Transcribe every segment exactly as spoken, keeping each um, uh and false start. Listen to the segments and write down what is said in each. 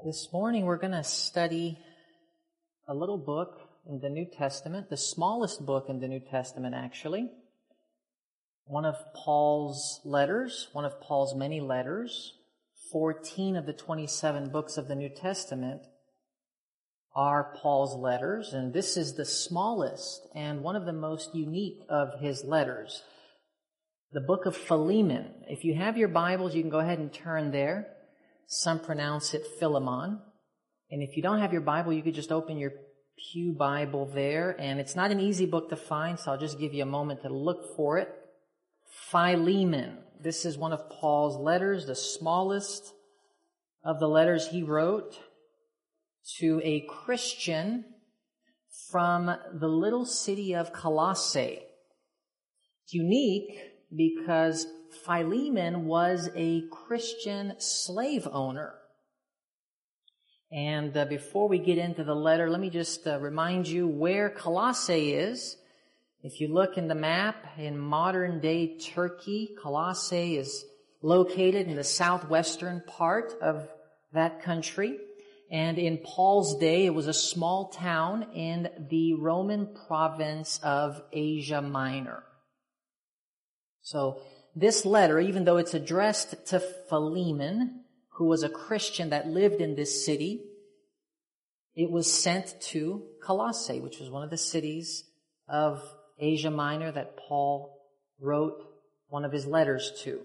This morning we're going to study a little book in the New Testament, the smallest book in the New Testament actually. One of Paul's letters, one of Paul's many letters. fourteen of the twenty-seven books of the New Testament are Paul's letters, and this is the smallest and one of the most unique of his letters. The book of Philemon. If you have your Bibles, you can go ahead and turn there. Some pronounce it Philemon. And if you don't have your Bible, you could just open your pew Bible there. And it's not an easy book to find, so I'll just give you a moment to look for it. Philemon. This is one of Paul's letters, the smallest of the letters he wrote to a Christian from the little city of Colossae. It's unique because Philemon was a Christian slave owner. And uh, before we get into the letter, let me just uh, remind you where Colossae is. If you look in the map, in modern-day Turkey, Colossae is located in the southwestern part of that country. And in Paul's day, it was a small town in the Roman province of Asia Minor. So this letter, even though it's addressed to Philemon, who was a Christian that lived in this city, it was sent to Colossae, which was one of the cities of Asia Minor that Paul wrote one of his letters to.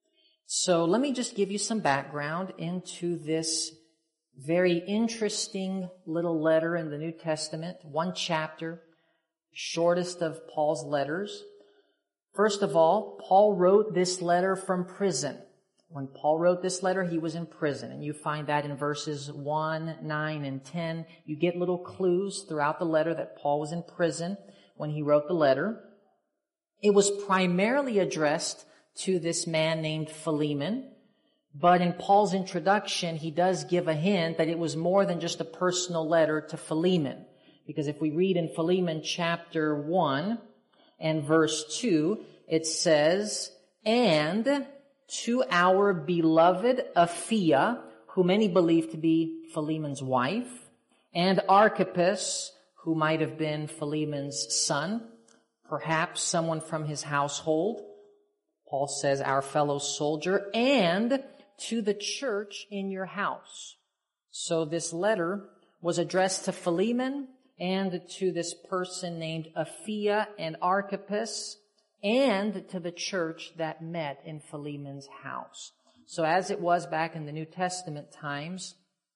So let me just give you some background into this very interesting little letter in the New Testament, one chapter, shortest of Paul's letters. First of all, Paul wrote this letter from prison. When Paul wrote this letter, he was in prison, and you find that in verses one, nine, and ten. You get little clues throughout the letter that Paul was in prison when he wrote the letter. It was primarily addressed to this man named Philemon, but in Paul's introduction, he does give a hint that it was more than just a personal letter to Philemon. Because if we read in Philemon chapter one and verse two, it says, "And to our beloved Apphia, who many believe to be Philemon's wife, and Archippus, who might have been Philemon's son, perhaps someone from his household," Paul says, "our fellow soldier, and to the church in your house." So this letter was addressed to Philemon and to this person named Apphia and Archippus, and to the church that met in Philemon's house. So as it was back in the New Testament times,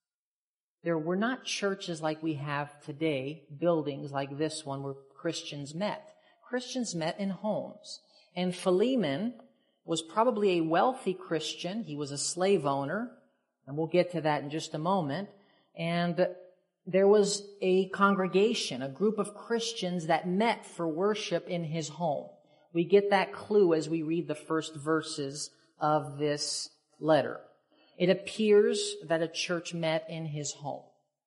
there were not churches like we have today, buildings like this one where Christians met. Christians met in homes. And Philemon was probably a wealthy Christian. He was a slave owner, and we'll get to that in just a moment. And there was a congregation, a group of Christians that met for worship in his home. We get that clue as we read the first verses of this letter. It appears that a church met in his home.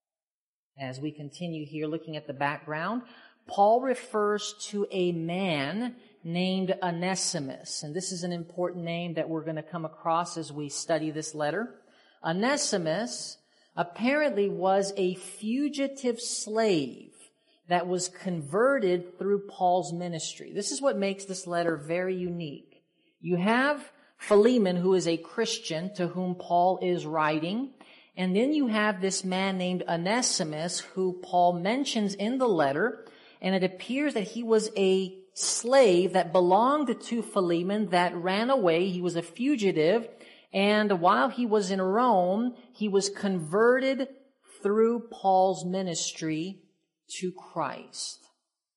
As we continue here looking at the background, Paul refers to a man named Onesimus. And this is an important name that we're going to come across as we study this letter. Onesimus apparently was a fugitive slave that was converted through Paul's ministry. This is what makes this letter very unique. You have Philemon, who is a Christian to whom Paul is writing, and then you have this man named Onesimus, who Paul mentions in the letter, and it appears that he was a slave that belonged to Philemon that ran away. He was a fugitive, and while he was in Rome, he was converted through Paul's ministry to Christ.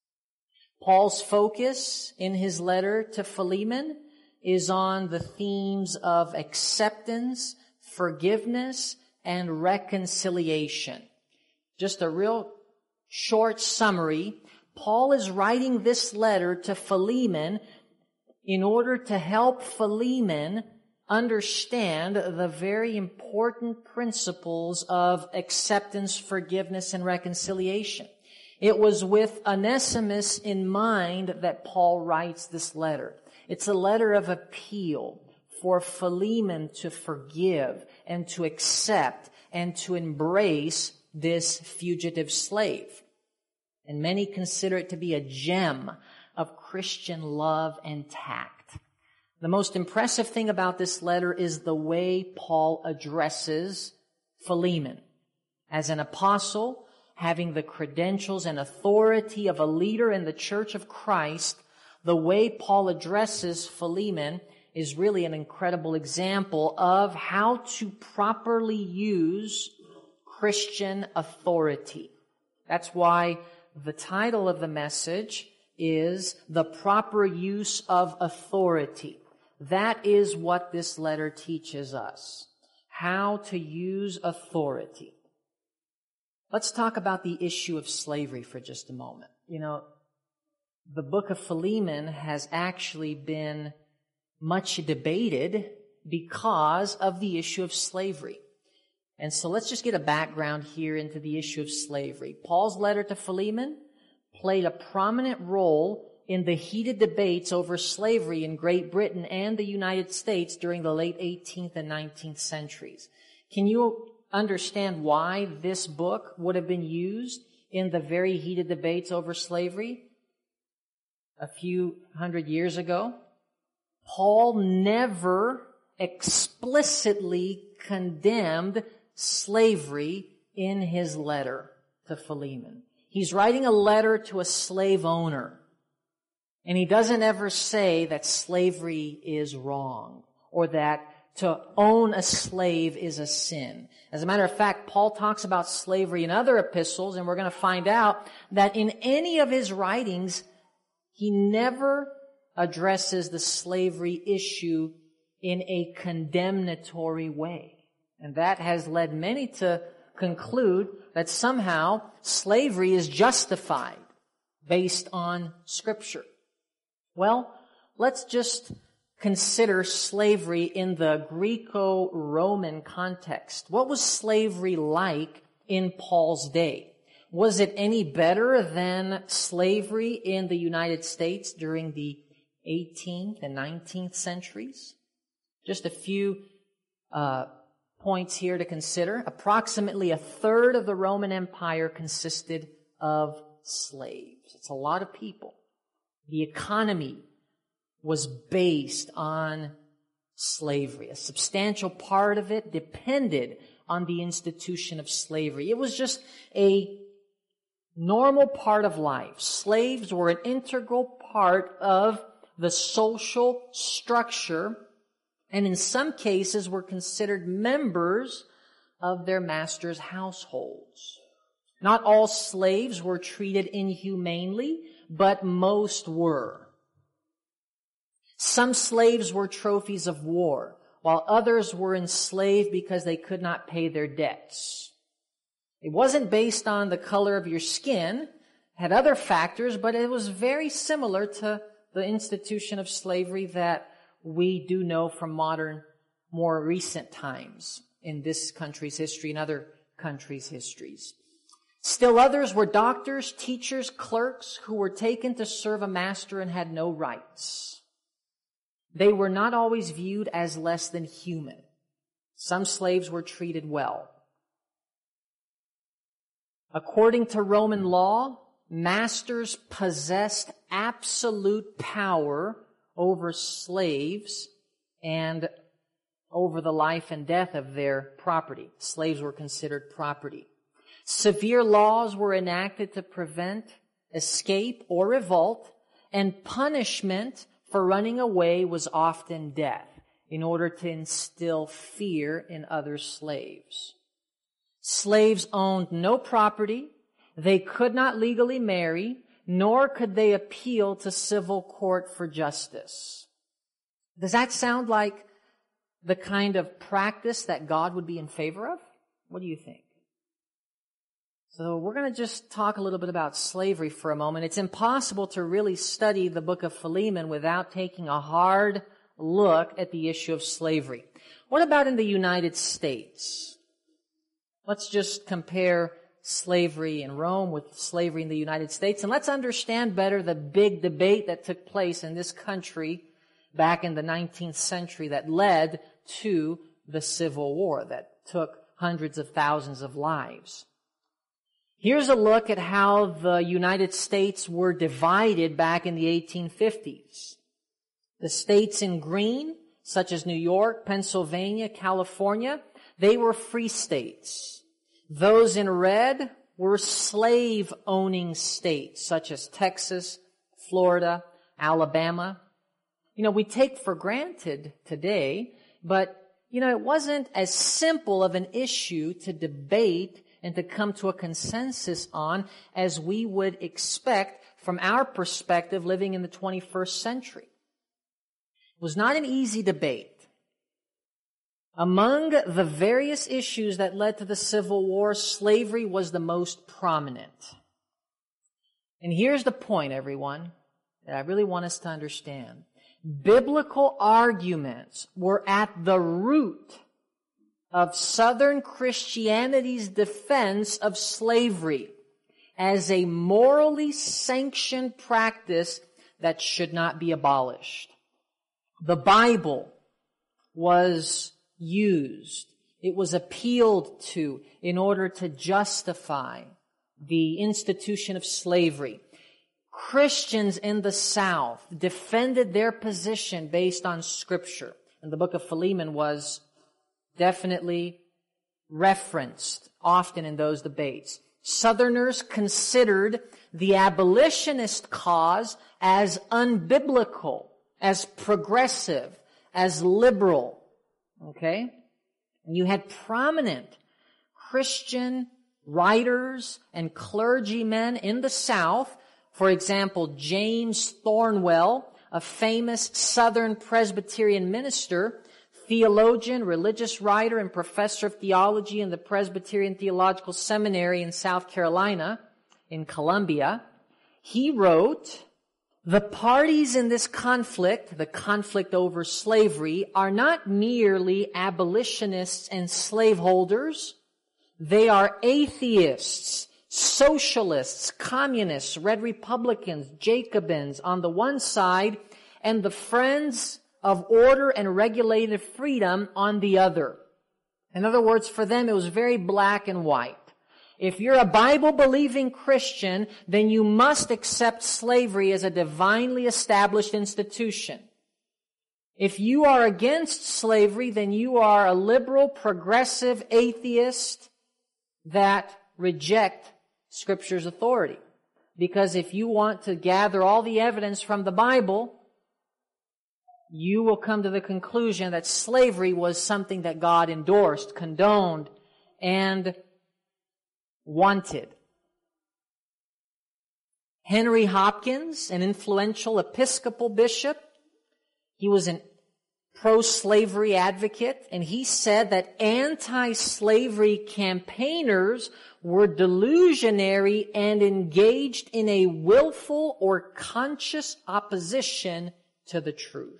Paul's focus in his letter to Philemon is on the themes of acceptance, forgiveness, and reconciliation. Just a real short summary. Paul is writing this letter to Philemon in order to help Philemon understand the very important principles of acceptance, forgiveness, and reconciliation. It was with Onesimus in mind that Paul writes this letter. It's a letter of appeal for Philemon to forgive and to accept and to embrace this fugitive slave. And many consider it to be a gem of Christian love and tact. The most impressive thing about this letter is the way Paul addresses Philemon. As an apostle, having the credentials and authority of a leader in the church of Christ, the way Paul addresses Philemon is really an incredible example of how to properly use Christian authority. That's why the title of the message is The Proper Use of Authority. That is what this letter teaches us, how to use authority. Let's talk about the issue of slavery for just a moment. You know, the book of Philemon has actually been much debated because of the issue of slavery. And so let's just get a background here into the issue of slavery. Paul's letter to Philemon played a prominent role in the heated debates over slavery in Great Britain and the United States during the late eighteenth and nineteenth centuries. Can you understand why this book would have been used in the very heated debates over slavery a few hundred years ago? Paul never explicitly condemned slavery in his letter to Philemon. He's writing a letter to a slave owner, and he doesn't ever say that slavery is wrong or that to own a slave is a sin. As a matter of fact, Paul talks about slavery in other epistles, and we're going to find out that in any of his writings, he never addresses the slavery issue in a condemnatory way. And that has led many to conclude that somehow slavery is justified based on Scripture. Well, let's just consider slavery in the Greco-Roman context. What was slavery like in Paul's day? Was it any better than slavery in the United States during the eighteenth and nineteenth centuries? Just a few uh, points here to consider. Approximately a third of the Roman Empire consisted of slaves. It's a lot of people. The economy was based on slavery. A substantial part of it depended on the institution of slavery. It was just a normal part of life. Slaves were an integral part of the social structure, and in some cases were considered members of their master's households. Not all slaves were treated inhumanely, but most were. Some slaves were trophies of war, while others were enslaved because they could not pay their debts. It wasn't based on the color of your skin, had other factors, but it was very similar to the institution of slavery that we do know from modern, more recent times in this country's history and other countries' histories. Still others were doctors, teachers, clerks who were taken to serve a master and had no rights. They were not always viewed as less than human. Some slaves were treated well. According to Roman law, masters possessed absolute power over slaves and over the life and death of their property. Slaves were considered property. Severe laws were enacted to prevent escape or revolt, and punishment for running away was often death in order to instill fear in other slaves. Slaves owned no property. They could not legally marry, nor could they appeal to civil court for justice. Does that sound like the kind of practice that God would be in favor of? What do you think? So we're going to just talk a little bit about slavery for a moment. It's impossible to really study the book of Philemon without taking a hard look at the issue of slavery. What about in the United States? Let's just compare slavery in Rome with slavery in the United States, and let's understand better the big debate that took place in this country back in the nineteenth century that led to the Civil War, that took hundreds of thousands of lives. Here's a look at how the United States were divided back in the eighteen fifties. The states in green, such as New York, Pennsylvania, California, they were free states. Those in red were slave-owning states, such as Texas, Florida, Alabama. You know, we take for granted today, but, you know, it wasn't as simple of an issue to debate and to come to a consensus on as we would expect from our perspective living in the twenty-first century. It was not an easy debate. Among the various issues that led to the Civil War, slavery was the most prominent. And here's the point, everyone, that I really want us to understand. Biblical arguments were at the root of Southern Christianity's defense of slavery as a morally sanctioned practice that should not be abolished. The Bible was used, it was appealed to in order to justify the institution of slavery. Christians in the South defended their position based on Scripture. And the book of Philemon was definitely referenced often in those debates. Southerners considered the abolitionist cause as unbiblical, as progressive, as liberal. Okay? And you had prominent Christian writers and clergymen in the South. For example, James Thornwell, a famous Southern Presbyterian minister, theologian, religious writer, and professor of theology in the Presbyterian Theological Seminary in South Carolina, in Columbia. He wrote, "The parties in this conflict, the conflict over slavery, are not merely abolitionists and slaveholders. They are atheists, socialists, communists, red Republicans, Jacobins on the one side, and the friends of order and regulated freedom on the other." In other words, for them it was very black and white. If you're a Bible-believing Christian, then you must accept slavery as a divinely established institution. If you are against slavery, then you are a liberal, progressive atheist that reject Scripture's authority. Because if you want to gather all the evidence from the Bible, you will come to the conclusion that slavery was something that God endorsed, condoned, and wanted. Henry Hopkins, an influential Episcopal bishop, he was an pro-slavery advocate, and he said that anti-slavery campaigners were delusionary and engaged in a willful or conscious opposition to the truth.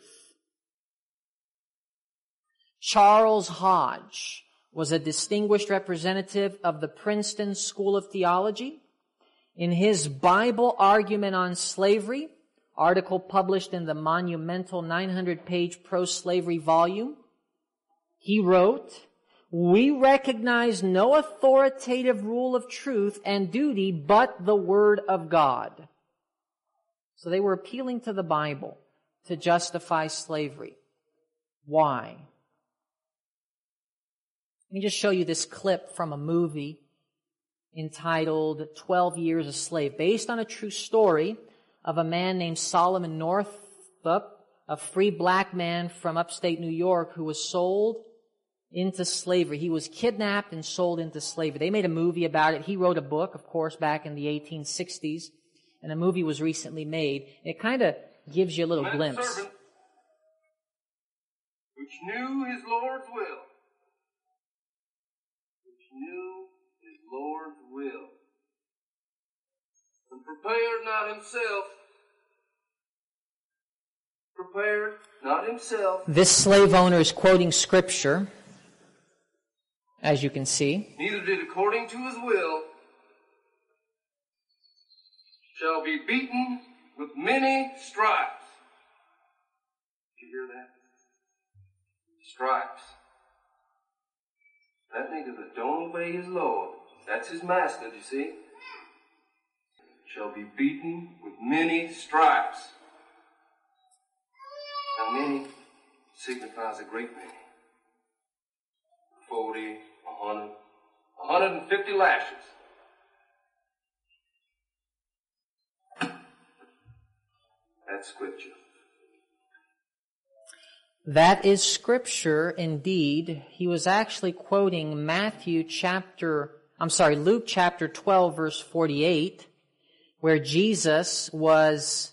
Charles Hodge was a distinguished representative of the Princeton School of Theology. In his Bible Argument on Slavery, article published in the monumental nine hundred page pro-slavery volume, he wrote, "We recognize no authoritative rule of truth and duty but the Word of God." So they were appealing to the Bible to justify slavery. Why? Let me just show you this clip from a movie entitled twelve years a Slave, based on a true story of a man named Solomon Northup, a free black man from upstate New York who was sold into slavery. He was kidnapped and sold into slavery. They made a movie about it. He wrote a book, of course, back in the eighteen sixties, and a movie was recently made. It kind of gives you a little Man glimpse. Servant, which knew his Lord's will, which knew his Lord's will, and prepared not himself, prepared not himself. This slave owner is quoting Scripture, as you can see. Neither did according to his will, shall be beaten with many stripes. Did you hear that? Stripes. That nigga that don't obey his Lord, that's his master, you see, shall be beaten with many stripes. Now, many signifies a great many. Forty, a hundred, a hundred and fifty lashes. That's scripture. That is scripture indeed. He was actually quoting Matthew chapter, I'm sorry, Luke chapter twelve verse forty-eight, where Jesus was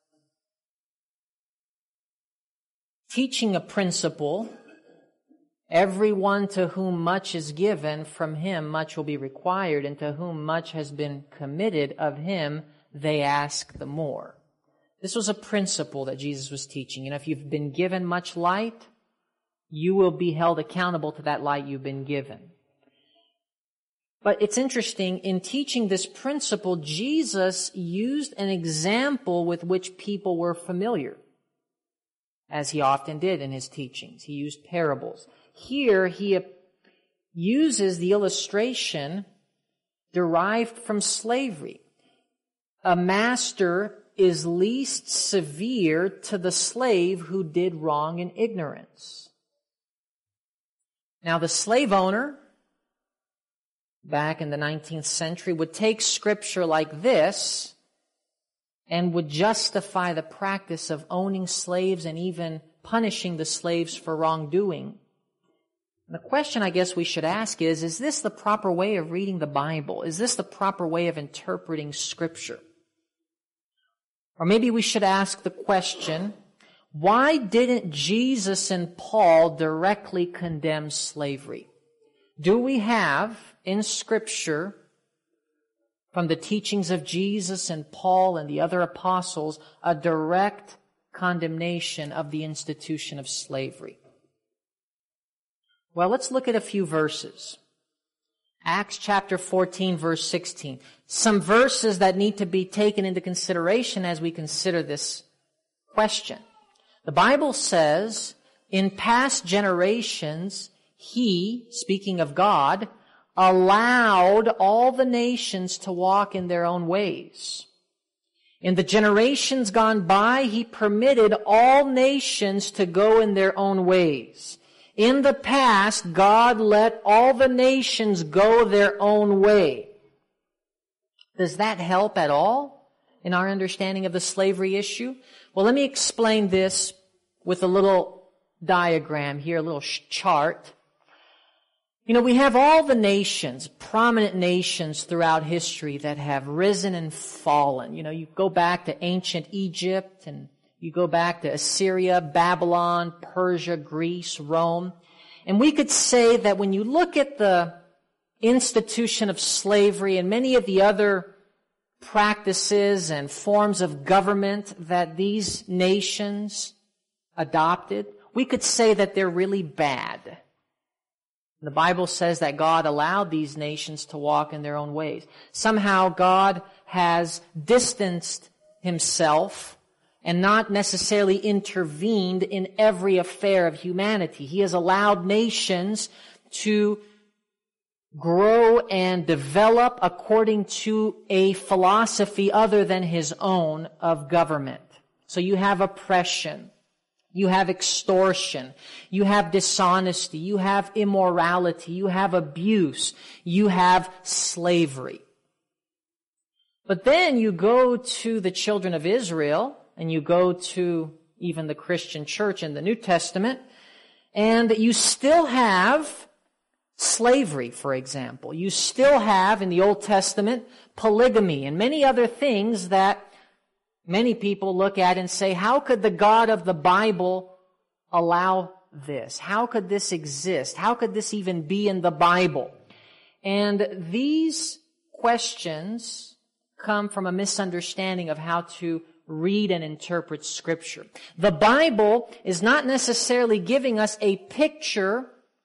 teaching a principle. Everyone to whom much is given, from him much will be required, and to whom much has been committed, of him they ask the more. This was a principle that Jesus was teaching. You know, if you've been given much light, you will be held accountable to that light you've been given. But it's interesting, in teaching this principle, Jesus used an example with which people were familiar, as he often did in his teachings. He used parables. Here, he uses the illustration derived from slavery. A master is least severe to the slave who did wrong in ignorance. Now, the slave owner, back in the nineteenth century, would take scripture like this and would justify the practice of owning slaves and even punishing the slaves for wrongdoing. And the question I guess we should ask is, is this the proper way of reading the Bible? Is this the proper way of interpreting scripture? Or maybe we should ask the question, why didn't Jesus and Paul directly condemn slavery? Do we have in Scripture, from the teachings of Jesus and Paul and the other apostles, a direct condemnation of the institution of slavery? Well, let's look at a few verses. Acts chapter fourteen, verse sixteen. Some verses that need to be taken into consideration as we consider this question. The Bible says, in past generations, He, speaking of God, allowed all the nations to walk in their own ways. In the generations gone by, He permitted all nations to go in their own ways. In the past, God let all the nations go their own way. Does that help at all in our understanding of the slavery issue? Well, let me explain this with a little diagram here, a little chart. You know, we have all the nations, prominent nations throughout history that have risen and fallen. You know, you go back to ancient Egypt, and you go back to Assyria, Babylon, Persia, Greece, Rome. And we could say that when you look at the institution of slavery and many of the other practices and forms of government that these nations adopted, we could say that they're really bad. The Bible says that God allowed these nations to walk in their own ways. Somehow God has distanced Himself and not necessarily intervened in every affair of humanity. He has allowed nations to grow and develop according to a philosophy other than His own of government. So you have oppression. You have extortion, you have dishonesty, you have immorality, you have abuse, you have slavery. But then you go to the children of Israel, and you go to even the Christian church in the New Testament, and you still have slavery, for example. You still have, in the Old Testament, polygamy and many other things that many people look at and say, how could the God of the Bible allow this? How could this exist? How could this even be in the Bible? And these questions come from a misunderstanding of how to read and interpret Scripture. The Bible is not necessarily giving us a picture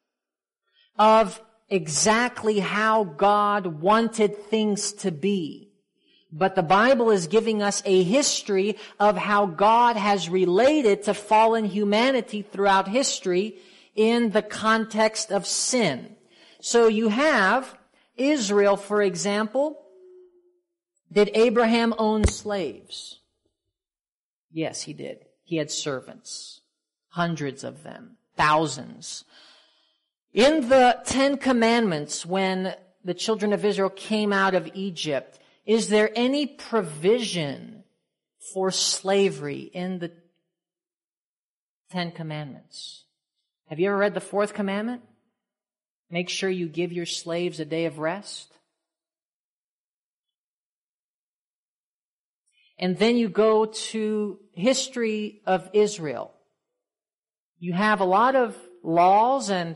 of exactly how God wanted things to be. But the Bible is giving us a history of how God has related to fallen humanity throughout history in the context of sin. So you have Israel, for example. Did Abraham own slaves? Yes, he did. He had servants, hundreds of them, thousands. In the Ten Commandments, when the children of Israel came out of Egypt, is there any provision for slavery in the Ten Commandments? Have you ever read the fourth commandment? Make sure you give your slaves a day of rest. And then you go to history of Israel. You have a lot of laws and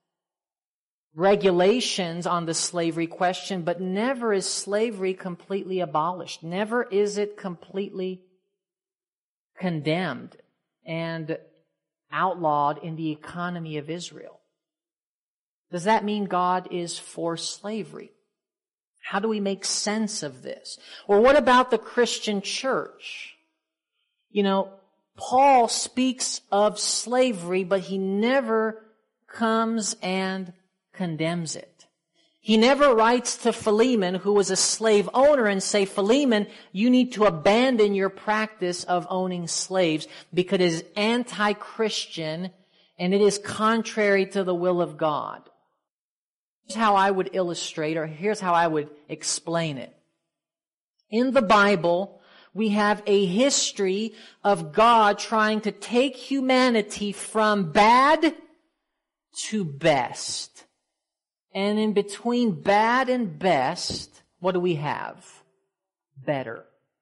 regulations on the slavery question, but never is slavery completely abolished. Never is it completely condemned and outlawed in the economy of Israel. Does that mean God is for slavery? How do we make sense of this? Or what about the Christian church? You know, Paul speaks of slavery, but he never comes and condemns it. He never writes to Philemon, who was a slave owner, and say, Philemon, you need to abandon your practice of owning slaves because it is anti-Christian and it is contrary to the will of God. Here's how I would illustrate, or here's how I would explain it. In the Bible, we have a history of God trying to take humanity from bad to best. And in between bad and best, what do we have? Better.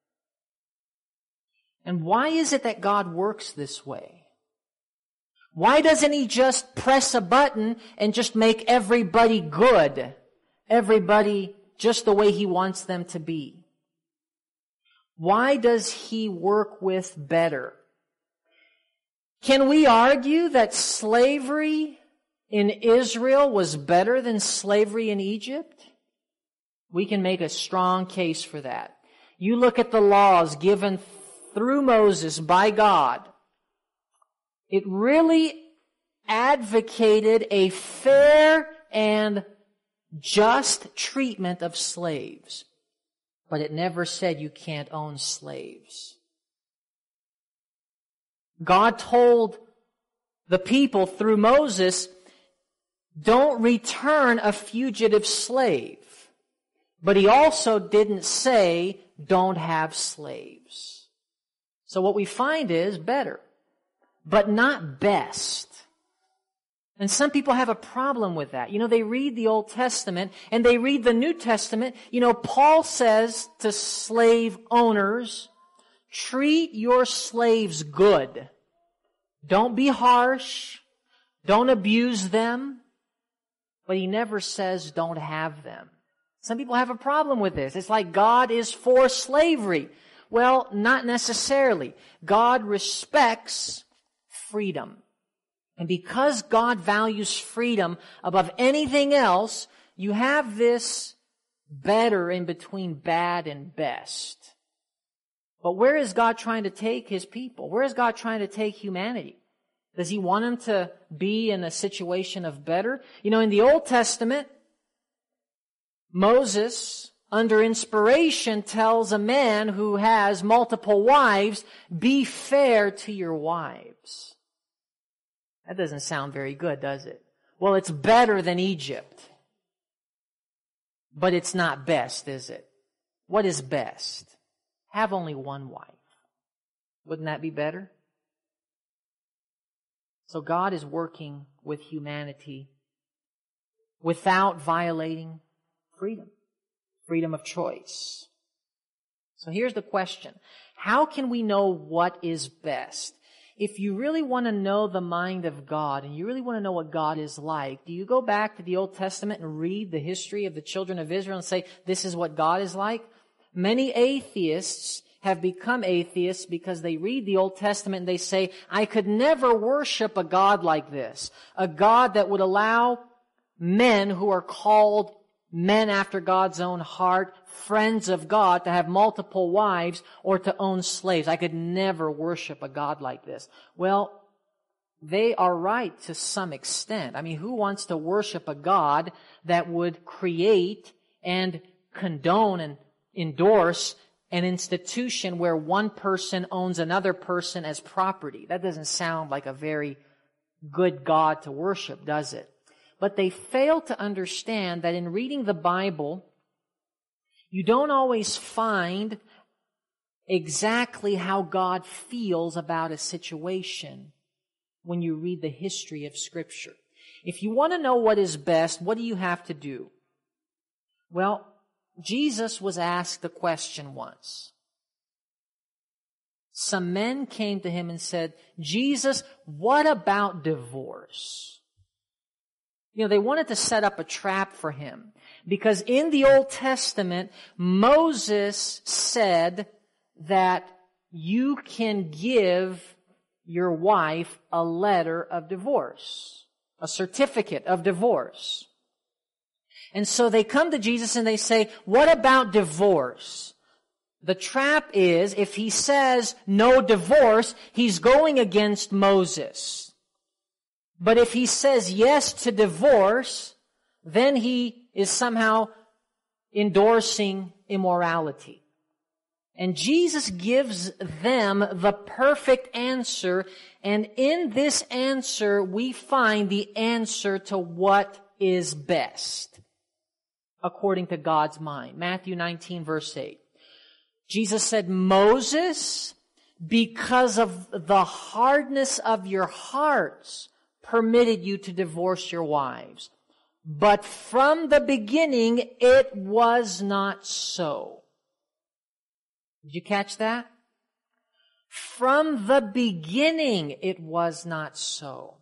And why is it that God works this way? Why doesn't He just press a button and just make everybody good? Everybody just the way He wants them to be. Why does He work with better? Can we argue that slavery in Israel was better than slavery in Egypt? We can make a strong case for that. You look at the laws given through Moses by God. It really advocated a fair and just treatment of slaves. But it never said you can't own slaves. God told the people through Moses, don't return a fugitive slave. But He also didn't say, don't have slaves. So what we find is better, but not best. And some people have a problem with that. You know, they read the Old Testament and they read the New Testament. You know, Paul says to slave owners, treat your slaves good. Don't be harsh. Don't abuse them. But he never says don't have them. Some people have a problem with this. It's like God is for slavery. Well, not necessarily. God respects freedom. And because God values freedom above anything else, you have this better in between bad and best. But where is God trying to take His people? Where is God trying to take humanity? Does He want them to be in a situation of better? You know, in the Old Testament, Moses, under inspiration, tells a man who has multiple wives, be fair to your wives. That doesn't sound very good, does it? Well, it's better than Egypt. But it's not best, is it? What is best? Have only one wife. Wouldn't that be better? So God is working with humanity without violating freedom, freedom of choice. So here's the question. How can we know what is best? If you really want to know the mind of God and you really want to know what God is like, do you go back to the Old Testament and read the history of the children of Israel and say, this is what God is like? Many atheists have become atheists because they read the Old Testament and they say, I could never worship a God like this. A God that would allow men who are called men after God's own heart, friends of God, to have multiple wives or to own slaves. I could never worship a God like this. Well, they are right to some extent. I mean, who wants to worship a God that would create and condone and endorse an institution where one person owns another person as property? That doesn't sound like a very good God to worship, does it? But they fail to understand that in reading the Bible, you don't always find exactly how God feels about a situation when you read the history of Scripture. If you want to know what is best, what do you have to do? Well, Jesus was asked a question once. Some men came to him and said, Jesus, what about divorce? You know, they wanted to set up a trap for him because in the Old Testament, Moses said that you can give your wife a letter of divorce, a certificate of divorce. And so they come to Jesus and they say, what about divorce? The trap is, if he says no divorce, he's going against Moses. But if he says yes to divorce, then he is somehow endorsing immorality. And Jesus gives them the perfect answer, and in this answer we find the answer to what is best, according to God's mind. Matthew nineteen, verse eight. Jesus said, Moses, because of the hardness of your hearts, permitted you to divorce your wives. But from the beginning, it was not so. Did you catch that? From the beginning, it was not so.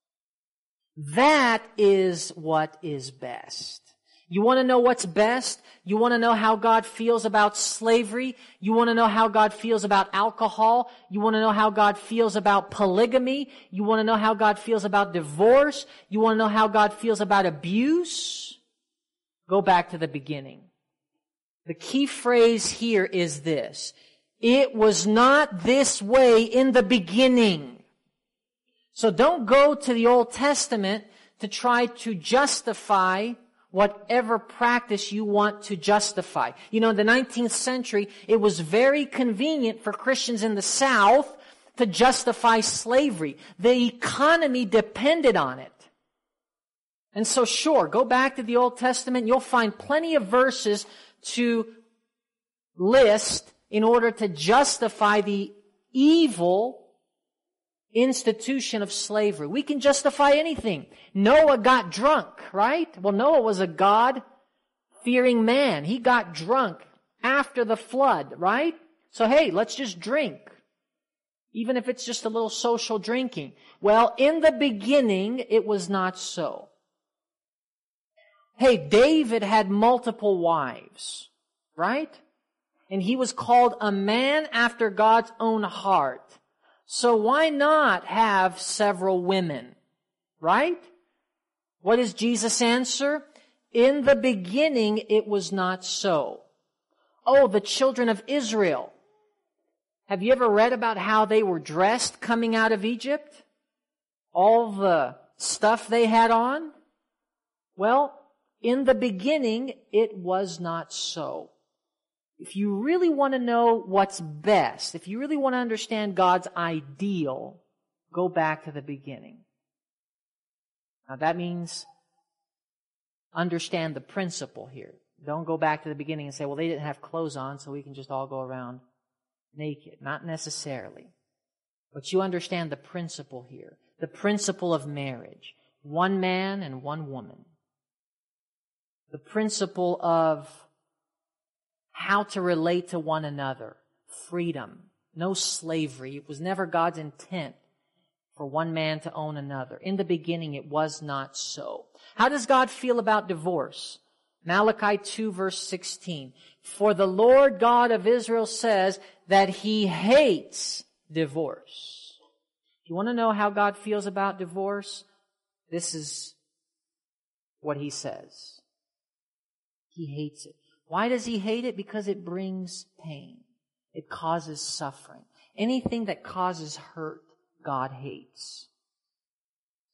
That is what is best. You want to know what's best? You want to know how God feels about slavery? You want to know how God feels about alcohol? You want to know how God feels about polygamy? You want to know how God feels about divorce? You want to know how God feels about abuse? Go back to the beginning. The key phrase here is this. It was not this way in the beginning. So don't go to the Old Testament to try to justify whatever practice you want to justify. You know, in the nineteenth century, it was very convenient for Christians in the South to justify slavery. The economy depended on it. And so sure, go back to the Old Testament, you'll find plenty of verses to list in order to justify the evil institution of slavery. We can justify anything. Noah got drunk, right? Well, Noah was a God-fearing man. He got drunk after the flood, right? So hey, let's just drink. Even if it's just a little social drinking. Well, in the beginning, it was not so. Hey, David had multiple wives, right? And he was called a man after God's own heart. So why not have several women, right? What is Jesus' answer? In the beginning, it was not so. Oh, the children of Israel. Have you ever read about how they were dressed coming out of Egypt? All the stuff they had on? Well, in the beginning, it was not so. If you really want to know what's best, if you really want to understand God's ideal, go back to the beginning. Now that means understand the principle here. Don't go back to the beginning and say, well, they didn't have clothes on, so we can just all go around naked. Not necessarily. But you understand the principle here. The principle of marriage. One man and one woman. The principle of how to relate to one another. Freedom. No slavery. It was never God's intent for one man to own another. In the beginning, it was not so. How does God feel about divorce? Malachi two, verse sixteen. For the Lord God of Israel says that He hates divorce. If you want to know how God feels about divorce, this is what He says. He hates it. Why does He hate it? Because it brings pain. It causes suffering. Anything that causes hurt, God hates.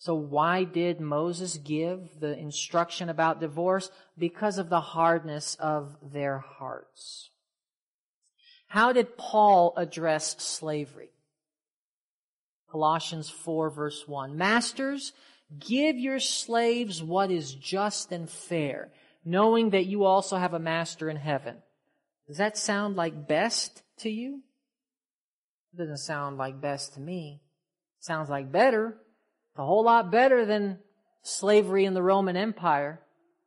So why did Moses give the instruction about divorce? Because of the hardness of their hearts. How did Paul address slavery? Colossians four verse one. Masters, give your slaves what is just and fair, knowing that you also have a master in heaven. Does that sound like best to you? It doesn't sound like best to me. It sounds like better. It's a whole lot better than slavery in the Roman Empire.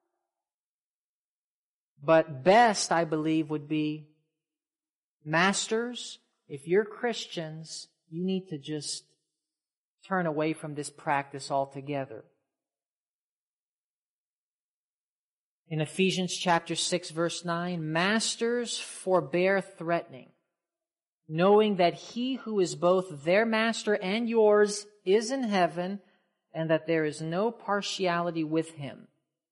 But best, I believe, would be, masters, if you're Christians, you need to just turn away from this practice altogether. In Ephesians chapter six verse nine, masters, forbear threatening, knowing that he who is both their master and yours is in heaven, and that there is no partiality with him.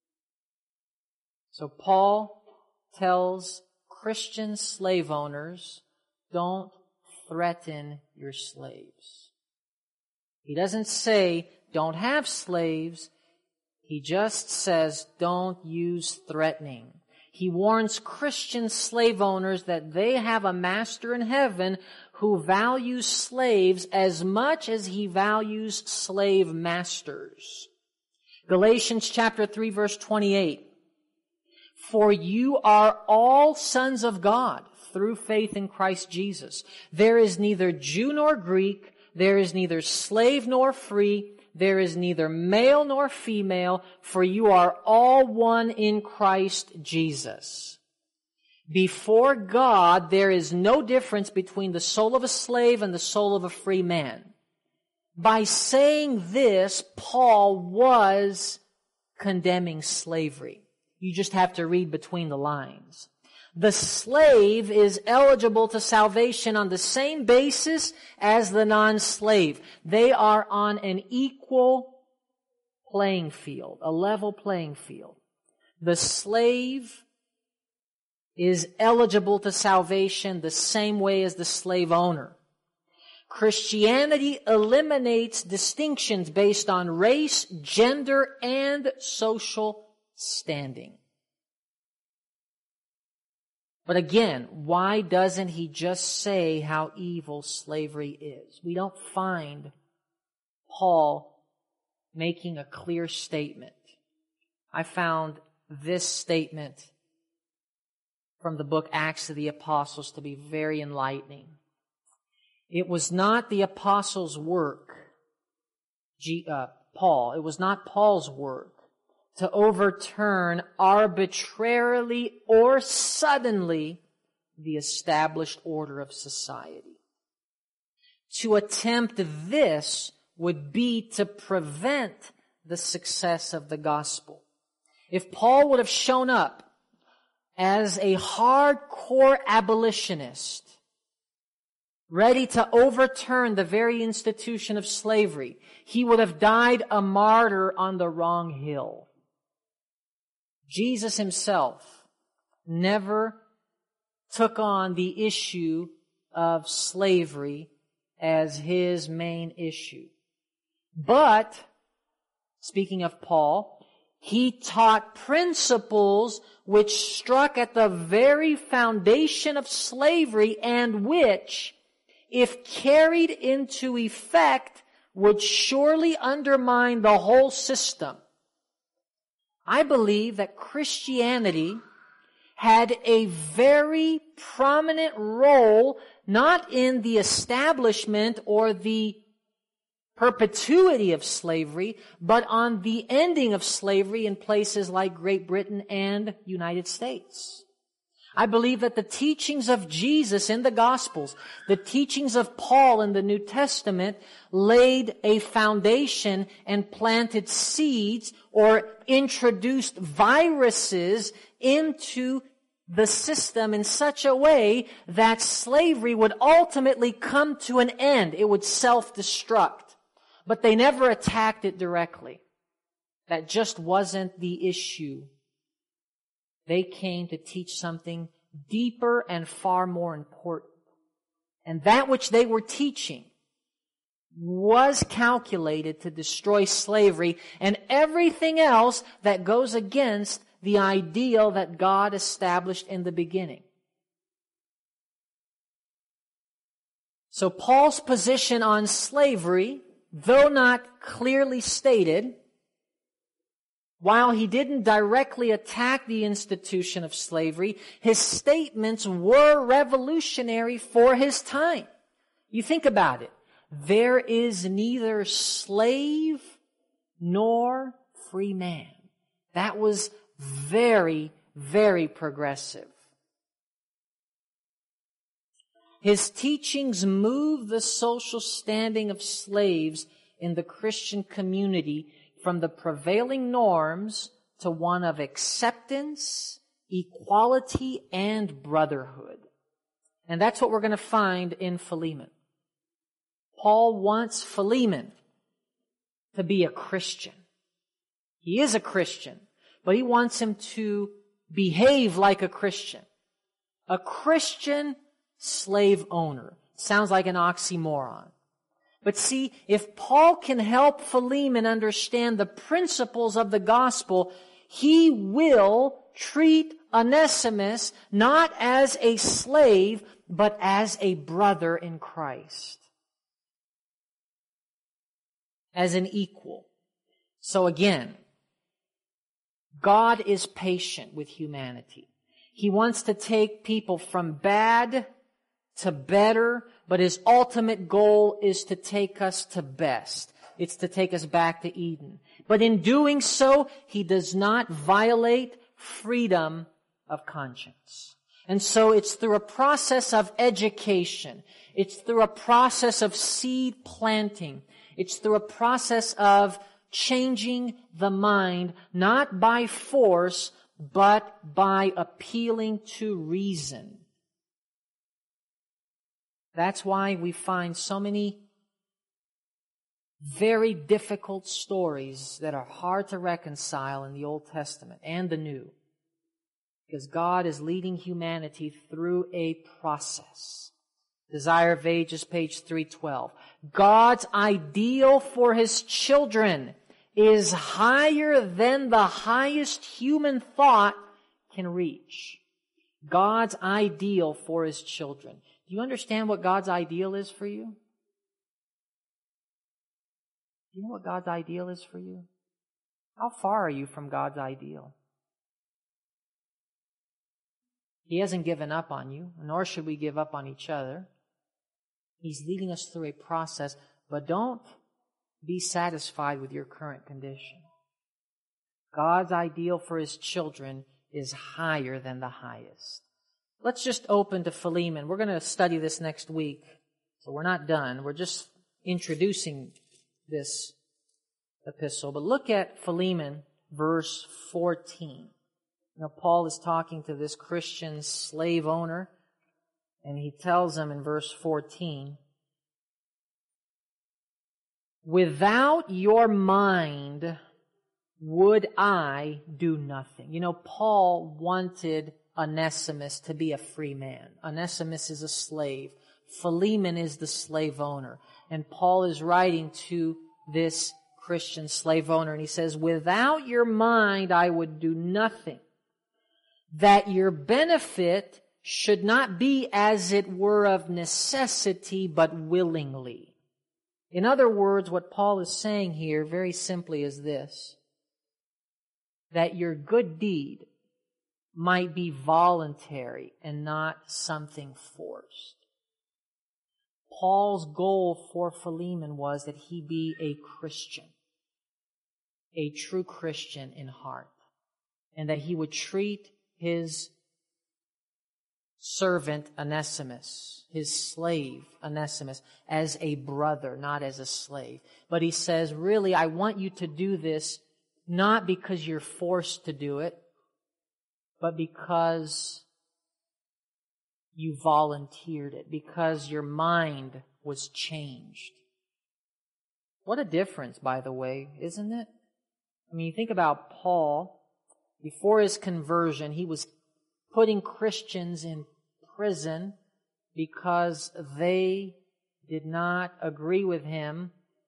So Paul tells Christian slave owners, don't threaten your slaves. He doesn't say, don't have slaves. He just says, don't use threatening. He warns Christian slave owners that they have a master in heaven who values slaves as much as he values slave masters. Galatians chapter three verse twenty-eight. For you are all sons of God through faith in Christ Jesus. There is neither Jew nor Greek. There is neither slave nor free. There is neither male nor female, for you are all one in Christ Jesus. Before God, there is no difference between the soul of a slave and the soul of a free man. By saying this, Paul was condemning slavery. You just have to read between the lines. The slave is eligible to salvation on the same basis as the non-slave. They are on an equal playing field, a level playing field. The slave is eligible to salvation the same way as the slave owner. Christianity eliminates distinctions based on race, gender, and social standing. But again, why doesn't he just say how evil slavery is? We don't find Paul making a clear statement. I found this statement from the book Acts of the Apostles to be very enlightening. It was not the apostles' work, G, uh, Paul, it was not Paul's work to overturn arbitrarily or suddenly the established order of society. To attempt this would be to prevent the success of the gospel. If Paul would have shown up as a hardcore abolitionist, ready to overturn the very institution of slavery, he would have died a martyr on the wrong hill. Jesus himself never took on the issue of slavery as his main issue. But, speaking of Paul, he taught principles which struck at the very foundation of slavery and which, if carried into effect, would surely undermine the whole system. I believe that Christianity had a very prominent role, not in the establishment or the perpetuity of slavery, but on the ending of slavery in places like Great Britain and United States. I believe that the teachings of Jesus in the Gospels, the teachings of Paul in the New Testament, laid a foundation and planted seeds or introduced viruses into the system in such a way that slavery would ultimately come to an end. It would self-destruct. But they never attacked it directly. That just wasn't the issue. They came to teach something deeper and far more important. And that which they were teaching was calculated to destroy slavery and everything else that goes against the ideal that God established in the beginning. So Paul's position on slavery, though not clearly stated, while he didn't directly attack the institution of slavery, his statements were revolutionary for his time. You think about it. There is neither slave nor free man. That was very, very progressive. His teachings moved the social standing of slaves in the Christian community from the prevailing norms to one of acceptance, equality, and brotherhood. And that's what we're going to find in Philemon. Paul wants Philemon to be a Christian. He is a Christian, but he wants him to behave like a Christian. A Christian slave owner. Sounds like an oxymoron. But see, if Paul can help Philemon understand the principles of the gospel, he will treat Onesimus not as a slave, but as a brother in Christ. As an equal. So again, God is patient with humanity. He wants to take people from bad to better, but His ultimate goal is to take us to best. It's to take us back to Eden. But in doing so, He does not violate freedom of conscience. And so it's through a process of education. It's through a process of seed planting. It's through a process of changing the mind, not by force, but by appealing to reason. That's why we find so many very difficult stories that are hard to reconcile in the Old Testament and the New. Because God is leading humanity through a process. Desire of Ages, page three twelve. God's ideal for His children is higher than the highest human thought can reach. God's ideal for His children. Do you understand what God's ideal is for you? Do you know what God's ideal is for you? How far are you from God's ideal? He hasn't given up on you, nor should we give up on each other. He's leading us through a process, but don't be satisfied with your current condition. God's ideal for His children is higher than the highest. Let's just open to Philemon. We're going to study this next week, so we're not done. We're just introducing this epistle. But look at Philemon, verse fourteen. You know, Paul is talking to this Christian slave owner, and he tells him in verse fourteen, "Without your mind would I do nothing." You know, Paul wanted Onesimus to be a free man. Onesimus is a slave. Philemon is the slave owner. And Paul is writing to this Christian slave owner, and he says, "Without your mind I would do nothing. That your benefit should not be as it were of necessity, but willingly." In other words, what Paul is saying here very simply is this: that your good deed might be voluntary and not something forced. Paul's goal for Philemon was that he be a Christian, a true Christian in heart, and that he would treat his servant Onesimus, his slave Onesimus, as a brother, not as a slave. But he says, really, I want you to do this not because you're forced to do it, but because you volunteered it, because your mind was changed. What a difference, by the way, isn't it? I mean, you think about Paul. Before his conversion, he was putting Christians in prison because they did not agree with him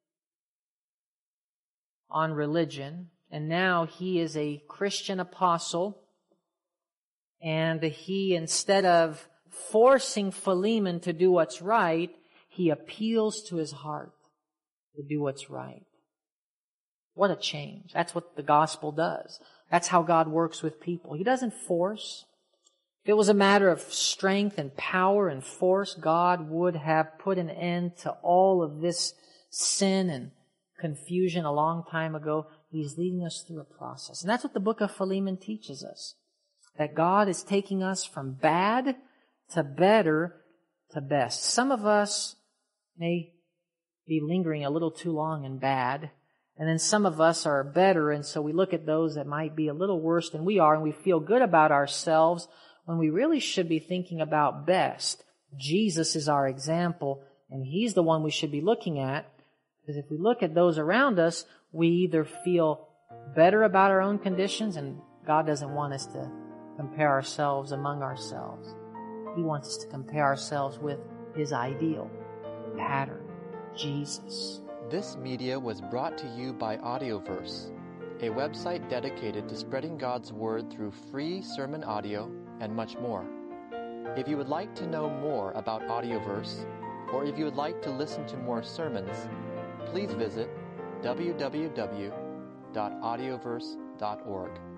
on religion, and now he is a Christian apostle, and he, instead of forcing Philemon to do what's right, he appeals to his heart to do what's right. What a change. That's what the gospel does. That's how God works with people. He doesn't force. If it was a matter of strength and power and force, God would have put an end to all of this sin and confusion a long time ago. He's leading us through a process. And that's what the book of Philemon teaches us. That God is taking us from bad to better to best. Some of us may be lingering a little too long in bad, and then some of us are better, and so we look at those that might be a little worse than we are, and we feel good about ourselves when we really should be thinking about best. Jesus is our example, and He's the one we should be looking at, because if we look at those around us, we either feel better about our own conditions, and God doesn't want us to compare ourselves among ourselves. He wants us to compare ourselves with His ideal pattern, Jesus. This media was brought to you by Audioverse, a website dedicated to spreading God's Word through free sermon audio and much more. If you would like to know more about Audioverse, or if you would like to listen to more sermons, please visit w w w dot audioverse dot org.